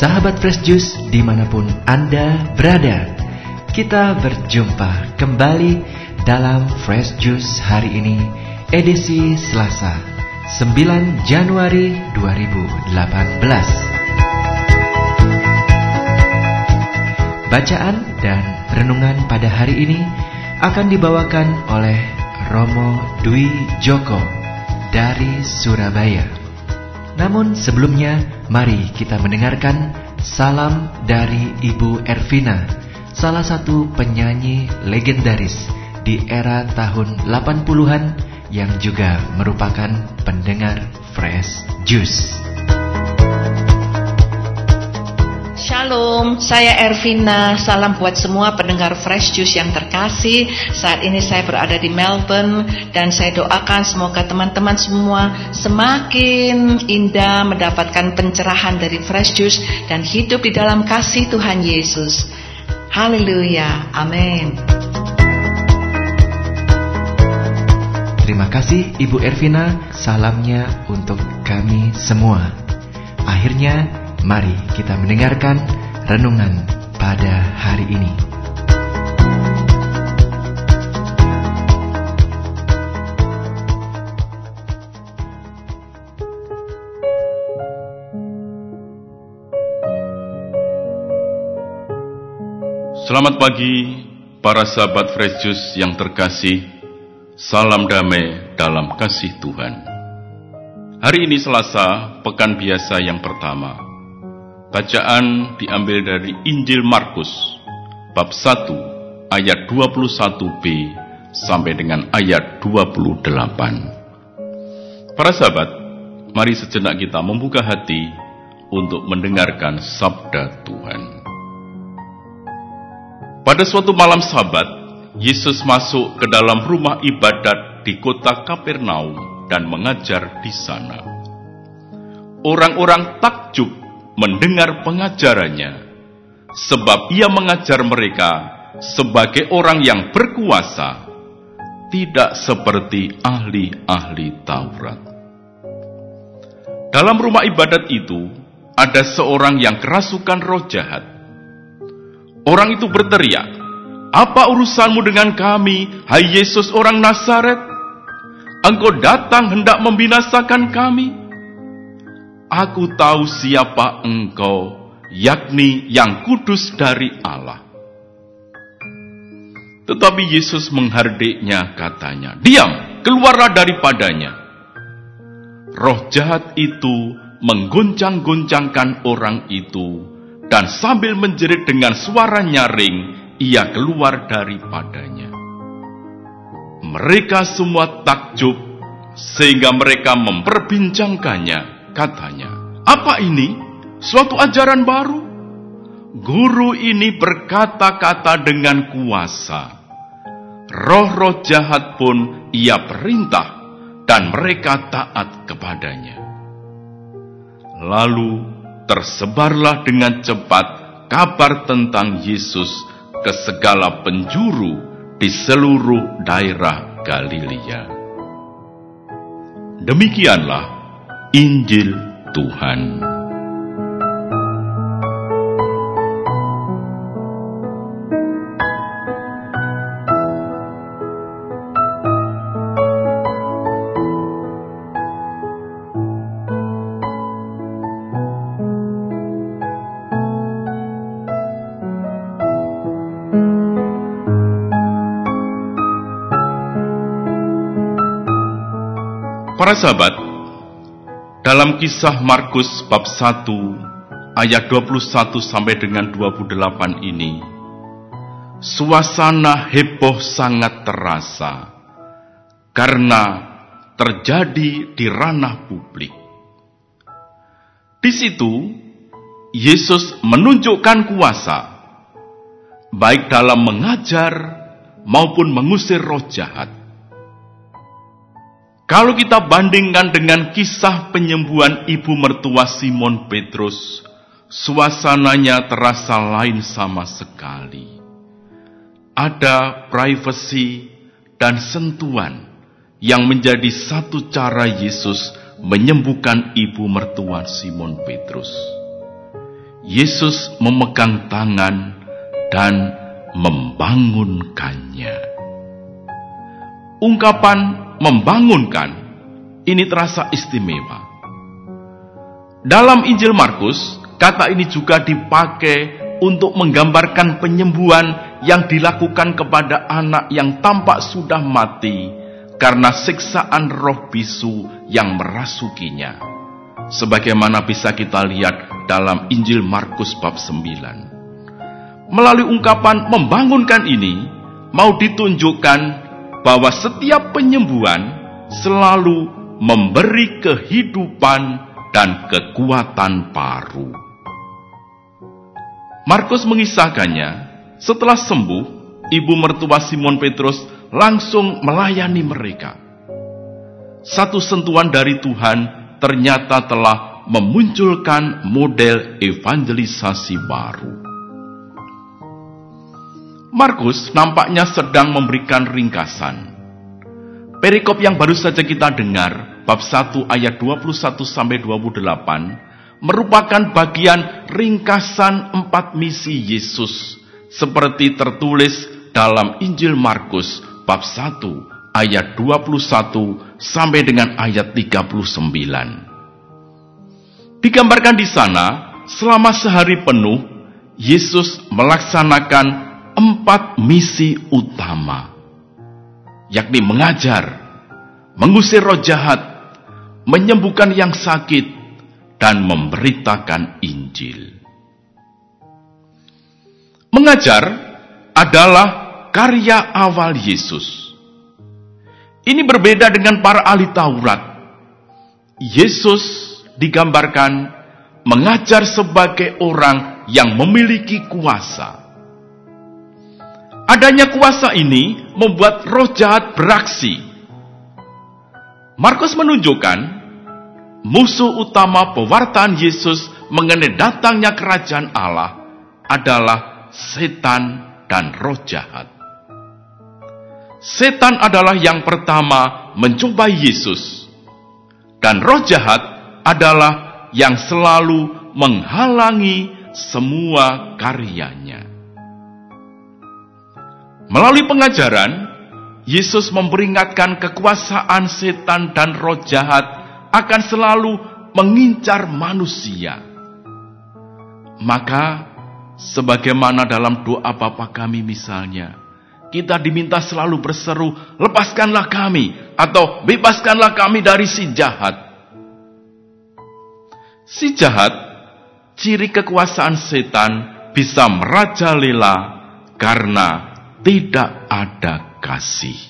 Sahabat Fresh Juice dimanapun Anda berada, kita berjumpa kembali dalam Fresh Juice hari ini, edisi Selasa 9 Januari 2018. Bacaan dan renungan pada hari ini akan dibawakan oleh Romo Dwi Joko dari Surabaya. Namun sebelumnya, mari kita mendengarkan salam dari Ibu Ervina, salah satu penyanyi legendaris di era tahun 80-an yang juga merupakan pendengar Fresh Juice. Shalom, saya Ervina. Salam buat semua pendengar Fresh Juice yang terkasih. Saat ini saya berada di Melbourne dan saya doakan semoga teman-teman semua semakin indah mendapatkan pencerahan dari Fresh Juice dan hidup di dalam kasih Tuhan Yesus. Haleluya, amin. Terima kasih Ibu Ervina, salamnya untuk kami semua. Akhirnya, mari kita mendengarkan renungan pada hari ini. Selamat pagi para sahabat Fresh Juice yang terkasih. Salam damai dalam kasih Tuhan. Hari ini Selasa, pekan biasa yang pertama. Bacaan diambil dari Injil Markus, bab 1, ayat 21b sampai dengan ayat 28. Para sahabat, mari sejenak kita membuka hati untuk mendengarkan sabda Tuhan. Pada suatu malam Sabat, Yesus masuk ke dalam rumah ibadat di kota Kapernaum dan mengajar di sana. Orang-orang takjub mendengar pengajarannya, sebab ia mengajar mereka sebagai orang yang berkuasa, tidak seperti ahli-ahli Taurat. Dalam rumah ibadat itu, ada seorang yang kerasukan roh jahat. Orang itu berteriak, "Apa urusanmu dengan kami, hai Yesus orang Nazaret? Engkau datang hendak membinasakan kami? Aku tahu siapa engkau, yakni yang kudus dari Allah." Tetapi Yesus menghardiknya, katanya, "Diam, keluarlah daripadanya." Roh jahat itu menggoncang-goncangkan orang itu, dan sambil menjerit dengan suara nyaring, ia keluar daripadanya. Mereka semua takjub, sehingga mereka memperbincangkannya. Katanya, "Apa ini? Suatu ajaran baru? Guru ini berkata-kata dengan kuasa. Roh-roh jahat pun ia perintah, dan mereka taat kepadanya." Lalu tersebarlah dengan cepat kabar tentang Yesus ke segala penjuru di seluruh daerah Galilea. Demikianlah Injil Tuhan. Para sahabat, dalam kisah Markus bab 1 ayat 21 sampai dengan 28 ini, suasana heboh sangat terasa karena terjadi di ranah publik. Di situ Yesus menunjukkan kuasa baik dalam mengajar maupun mengusir roh jahat. Kalau kita bandingkan dengan kisah penyembuhan ibu mertua Simon Petrus, suasananya terasa lain sama sekali. Ada privasi dan sentuhan yang menjadi satu cara Yesus menyembuhkan ibu mertua Simon Petrus. Yesus memegang tangan dan membangunkannya. Ungkapan membangunkan ini terasa istimewa. Dalam Injil Markus, kata ini juga dipakai untuk menggambarkan penyembuhan yang dilakukan kepada anak yang tampak sudah mati karena siksaan roh bisu yang merasukinya. Sebagaimana bisa kita lihat dalam Injil Markus bab 9. Melalui ungkapan membangunkan ini, mau ditunjukkan bahwa setiap penyembuhan selalu memberi kehidupan dan kekuatan baru. Markus mengisahkannya, setelah sembuh, ibu mertua Simon Petrus langsung melayani mereka. Satu sentuhan dari Tuhan ternyata telah memunculkan model evangelisasi baru. Markus nampaknya sedang memberikan ringkasan. Perikop yang baru saja kita dengar, bab 1 ayat 21-28, merupakan bagian ringkasan 4 misi Yesus, seperti tertulis dalam Injil Markus, bab 1 ayat 21 sampai dengan ayat 39. Digambarkan di sana, selama sehari penuh, Yesus melaksanakan 4 misi utama, yakni mengajar, mengusir roh jahat, menyembuhkan yang sakit, dan memberitakan Injil. Mengajar adalah karya awal Yesus. Ini berbeda dengan para ahli Taurat. Yesus digambarkan mengajar sebagai orang yang memiliki kuasa. Adanya kuasa ini membuat roh jahat beraksi. Markus menunjukkan musuh utama pewartaan Yesus mengenai datangnya kerajaan Allah adalah setan dan roh jahat. Setan adalah yang pertama mencobai Yesus, dan roh jahat adalah yang selalu menghalangi semua karyanya. Melalui pengajaran, Yesus memperingatkan kekuasaan setan dan roh jahat akan selalu mengincar manusia. Maka, sebagaimana dalam doa Bapa kami misalnya, kita diminta selalu berseru, lepaskanlah kami, atau bebaskanlah kami dari si jahat. Si jahat, ciri kekuasaan setan, bisa merajalela karena tidak ada kasih.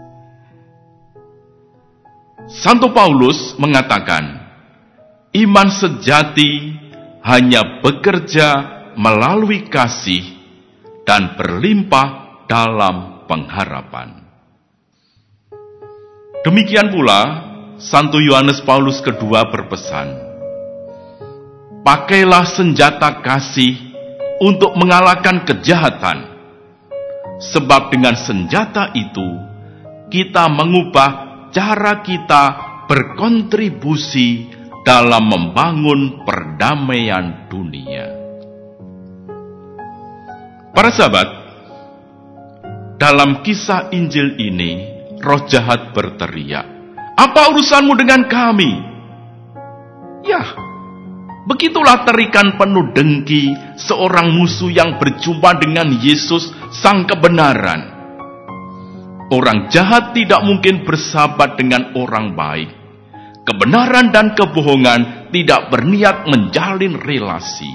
Santo Paulus mengatakan, iman sejati hanya bekerja melalui kasih dan berlimpah dalam pengharapan. Demikian pula, Santo Yohanes Paulus kedua berpesan, pakailah senjata kasih untuk mengalahkan kejahatan, sebab dengan senjata itu kita mengubah cara kita berkontribusi dalam membangun perdamaian dunia. Para sahabat, dalam kisah Injil ini, roh jahat berteriak, "Apa urusanmu dengan kami?" Ya, begitulah terikan penuh dengki seorang musuh yang berjumpa dengan Yesus, sang kebenaran. Orang jahat tidak mungkin bersahabat dengan orang baik. Kebenaran dan kebohongan tidak berniat menjalin relasi.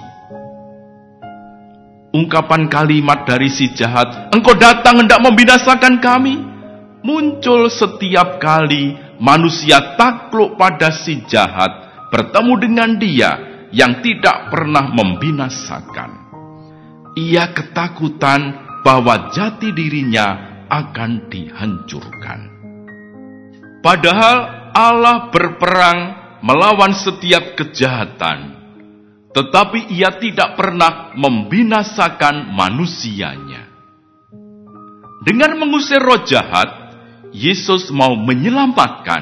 Ungkapan kalimat dari si jahat, "Engkau datang hendak membinasakan kami," muncul setiap kali manusia takluk pada si jahat bertemu dengan dia yang tidak pernah membinasakan. Ia ketakutan bahwa jati dirinya akan dihancurkan. Padahal Allah berperang melawan setiap kejahatan, tetapi ia tidak pernah membinasakan manusianya. Dengan mengusir roh jahat, Yesus mau menyelamatkan,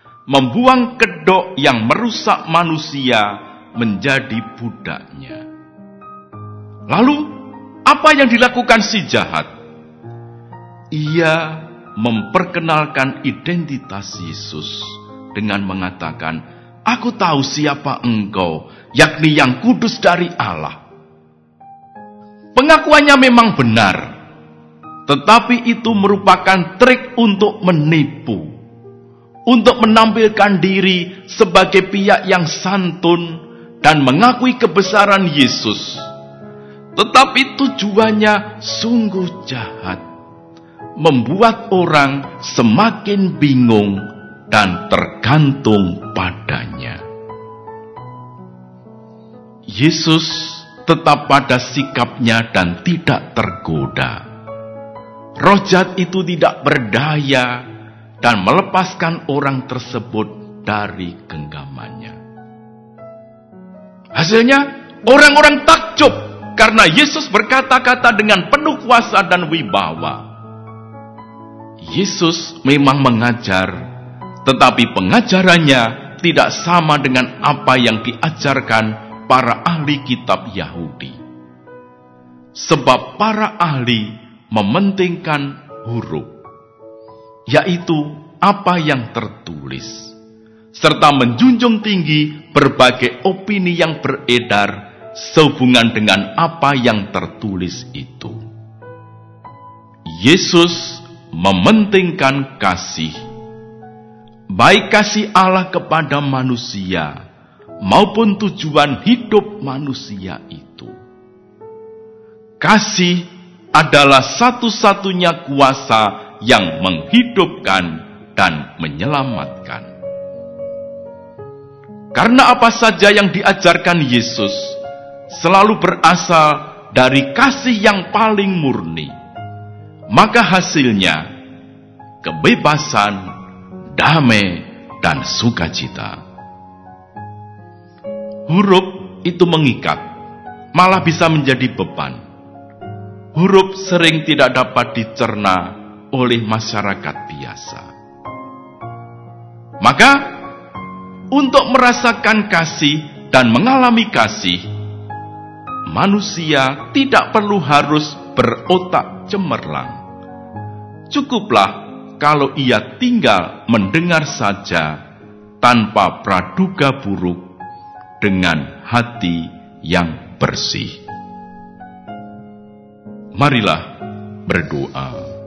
membuang kedok yang merusak manusia menjadi budaknya. Lalu, apa yang dilakukan si jahat? Ia memperkenalkan identitas Yesus dengan mengatakan, "Aku tahu siapa engkau, yakni yang kudus dari Allah." Pengakuannya memang benar, tetapi itu merupakan trik untuk menipu, untuk menampilkan diri sebagai pihak yang santun dan mengakui kebesaran Yesus. Tetapi tujuannya sungguh jahat, membuat orang semakin bingung dan tergantung padanya. Yesus tetap pada sikapnya dan tidak tergoda. Roh jahat itu tidak berdaya dan melepaskan orang tersebut dari genggamannya. Hasilnya, orang-orang takjub karena Yesus berkata-kata dengan penuh kuasa dan wibawa. Yesus memang mengajar, tetapi pengajarannya tidak sama dengan apa yang diajarkan para ahli kitab Yahudi. Sebab para ahli mementingkan huruf, yaitu apa yang tertulis, serta menjunjung tinggi berbagai opini yang beredar sehubungan dengan apa yang tertulis itu. Yesus mementingkan kasih, baik kasih Allah kepada manusia maupun tujuan hidup manusia itu. Kasih adalah satu-satunya kuasa yang menghidupkan dan menyelamatkan. Karena apa saja yang diajarkan Yesus selalu berasal dari kasih yang paling murni, maka hasilnya kebebasan, damai, dan sukacita. Huruf itu mengikat, malah bisa menjadi beban. Huruf sering tidak dapat dicerna oleh masyarakat biasa. Maka, untuk merasakan kasih dan mengalami kasih, manusia tidak perlu harus berotak cemerlang. Cukuplah kalau ia tinggal mendengar saja tanpa praduga buruk dengan hati yang bersih. Marilah berdoa.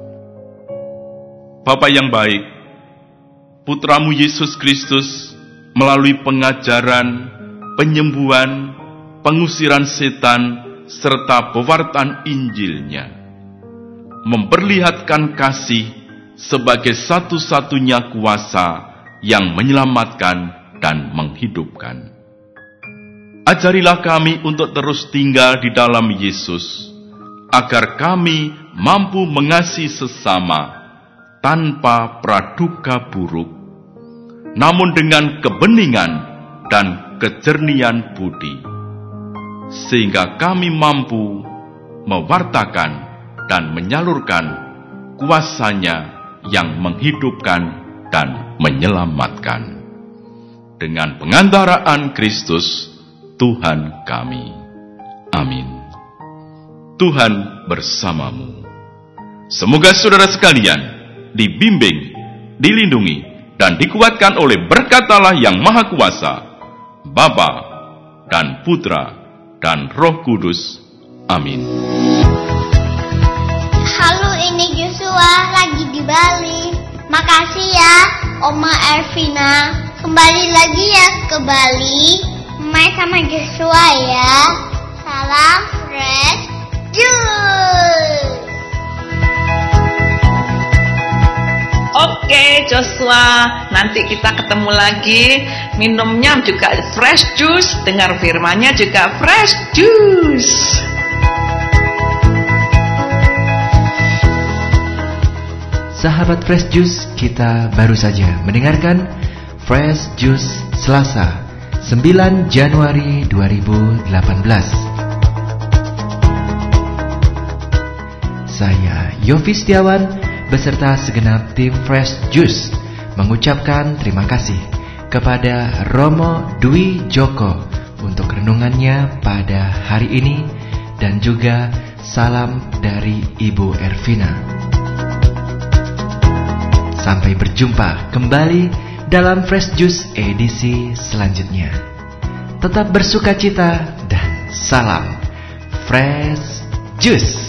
Bapa yang baik, Putramu Yesus Kristus melalui pengajaran, penyembuhan, pengusiran setan, serta pewartaan Injilnya, memperlihatkan kasih sebagai satu-satunya kuasa yang menyelamatkan dan menghidupkan. Ajarilah kami untuk terus tinggal di dalam Yesus, agar kami mampu mengasihi sesama tanpa praduga buruk, namun dengan kebeningan dan kejernihan budi, sehingga kami mampu mewartakan dan menyalurkan kuasa-Nya yang menghidupkan dan menyelamatkan. Dengan pengantaraan Kristus Tuhan kami. Amin. Tuhan bersamamu. Semoga saudara sekalian dibimbing, dilindungi, dan dikuatkan oleh berkat Allah yang Maha Kuasa, Bapa dan Putra dan Roh Kudus. Amin. Halo, ini Joshua lagi di Bali. Makasih ya, Oma Ervina. Kembali lagi ya ke Bali, main sama Joshua ya. Salam Fresh Juice. Oke Joshua, nanti kita ketemu lagi. Minumnya juga fresh juice, dengar firmannya juga fresh juice. Sahabat Fresh Juice, kita baru saja mendengarkan Fresh Juice Selasa 9 Januari 2018. Saya Yofi Setiawan beserta segenap tim Fresh Juice mengucapkan terima kasih kepada Romo Dwi Joko untuk renungannya pada hari ini, dan juga salam dari Ibu Ervina. Sampai berjumpa kembali dalam Fresh Juice edisi selanjutnya. Tetap bersukacita dan salam Fresh Juice.